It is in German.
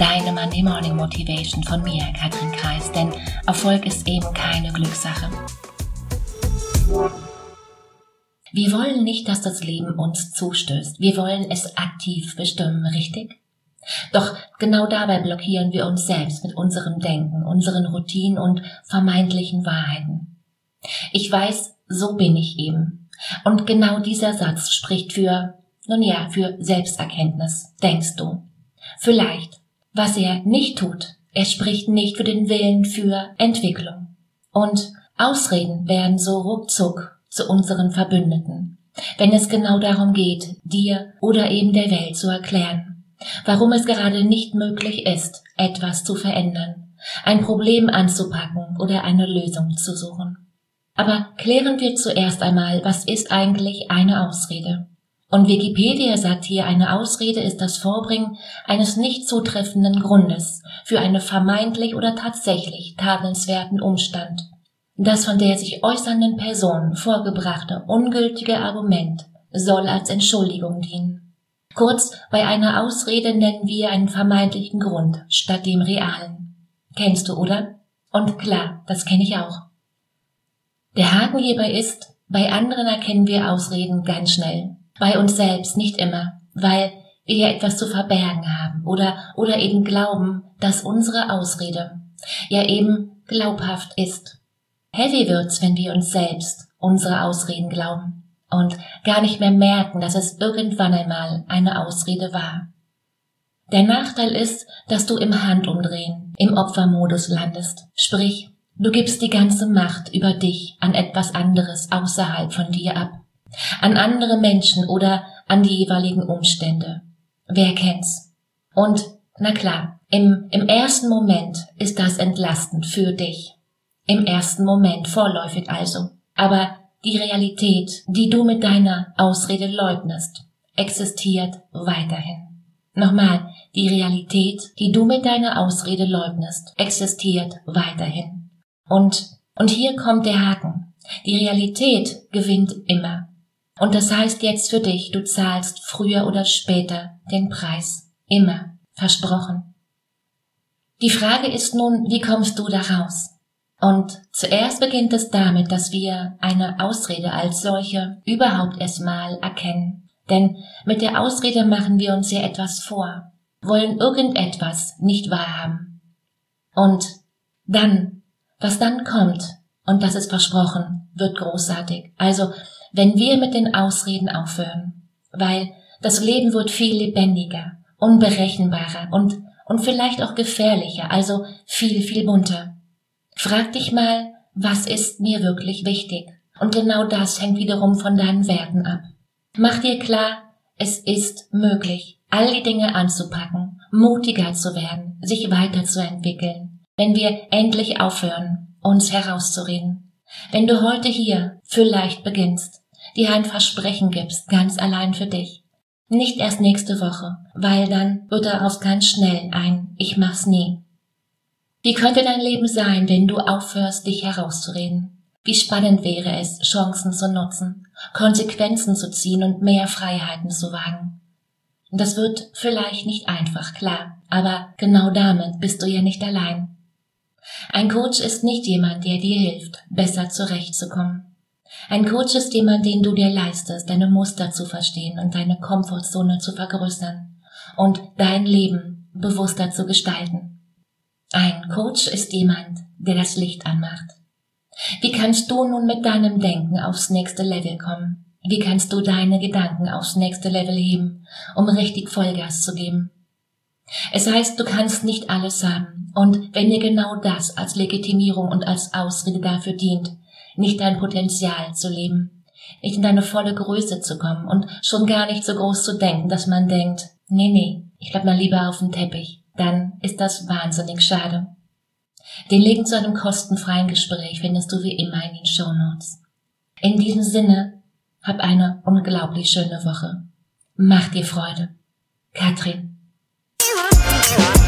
deine Monday Morning Motivation von mir, Katrin Kreis, denn Erfolg ist eben keine Glückssache. Wir wollen nicht, dass das Leben uns zustößt. Wir wollen es aktiv bestimmen, richtig? Doch genau dabei blockieren wir uns selbst mit unserem Denken, unseren Routinen und vermeintlichen Wahrheiten. Ich weiß, so bin ich eben. Und genau dieser Satz spricht für Selbsterkenntnis, denkst du. Vielleicht. Was er nicht tut, er spricht nicht für den Willen für Entwicklung. Und Ausreden werden so ruckzuck zu unseren Verbündeten, wenn es genau darum geht, dir oder eben der Welt zu erklären, warum es gerade nicht möglich ist, etwas zu verändern, ein Problem anzupacken oder eine Lösung zu suchen. Aber klären wir zuerst einmal, was ist eigentlich eine Ausrede? Und Wikipedia sagt hier, eine Ausrede ist das Vorbringen eines nicht zutreffenden Grundes für einen vermeintlich oder tatsächlich tadelnswerten Umstand. Das von der sich äußernden Person vorgebrachte ungültige Argument soll als Entschuldigung dienen. Kurz, bei einer Ausrede nennen wir einen vermeintlichen Grund statt dem realen. Kennst du, oder? Und klar, das kenne ich auch. Der Haken hierbei ist, bei anderen erkennen wir Ausreden ganz schnell. Bei uns selbst nicht immer, weil wir ja etwas zu verbergen haben oder eben glauben, dass unsere Ausrede ja eben glaubhaft ist. Heavy wird's, wenn wir uns selbst unsere Ausreden glauben und gar nicht mehr merken, dass es irgendwann einmal eine Ausrede war. Der Nachteil ist, dass du im Handumdrehen, im Opfermodus landest. Sprich, du gibst die ganze Macht über dich an etwas anderes außerhalb von dir ab. An andere Menschen oder an die jeweiligen Umstände. Wer kennt's? Und, na klar, im ersten Moment ist das entlastend für dich. Im ersten Moment, vorläufig also. Aber die Realität, die du mit deiner Ausrede leugnest, existiert weiterhin. Nochmal, die Realität, die du mit deiner Ausrede leugnest, existiert weiterhin. Und hier kommt der Haken. Die Realität gewinnt immer. Und das heißt jetzt für dich, du zahlst früher oder später den Preis. Immer. Versprochen. Die Frage ist nun, wie kommst du da raus? Und zuerst beginnt es damit, dass wir eine Ausrede als solche überhaupt erstmal erkennen. Denn mit der Ausrede machen wir uns ja etwas vor, wollen irgendetwas nicht wahrhaben. Und dann, was dann kommt, und das ist versprochen, wird großartig. Also, wenn wir mit den Ausreden aufhören, weil das Leben wird viel lebendiger, unberechenbarer und vielleicht auch gefährlicher, also viel, viel bunter. Frag dich mal, was ist mir wirklich wichtig? Und genau das hängt wiederum von deinen Werten ab. Mach dir klar, es ist möglich, all die Dinge anzupacken, mutiger zu werden, sich weiterzuentwickeln, wenn wir endlich aufhören, uns herauszureden. Wenn du heute hier vielleicht beginnst, dir ein Versprechen gibst, ganz allein für dich. Nicht erst nächste Woche, weil dann wird daraus ganz schnell ein Ich mach's nie. Wie könnte dein Leben sein, wenn du aufhörst, dich herauszureden? Wie spannend wäre es, Chancen zu nutzen, Konsequenzen zu ziehen und mehr Freiheiten zu wagen. Das wird vielleicht nicht einfach, klar, aber genau damit bist du ja nicht allein. Ein Coach ist nicht jemand, der dir hilft, besser zurechtzukommen. Ein Coach ist jemand, den du dir leistest, deine Muster zu verstehen und deine Komfortzone zu vergrößern und dein Leben bewusster zu gestalten. Ein Coach ist jemand, der das Licht anmacht. Wie kannst du nun mit deinem Denken aufs nächste Level kommen? Wie kannst du deine Gedanken aufs nächste Level heben, um richtig Vollgas zu geben? Es heißt, du kannst nicht alles haben. Und wenn dir genau das als Legitimierung und als Ausrede dafür dient, nicht dein Potenzial zu leben, nicht in deine volle Größe zu kommen und schon gar nicht so groß zu denken, dass man denkt, nee, ich bleib mal lieber auf dem Teppich, dann ist das wahnsinnig schade. Den Link zu einem kostenfreien Gespräch findest du wie immer in den Shownotes. In diesem Sinne, hab eine unglaublich schöne Woche. Mach dir Freude. Katrin.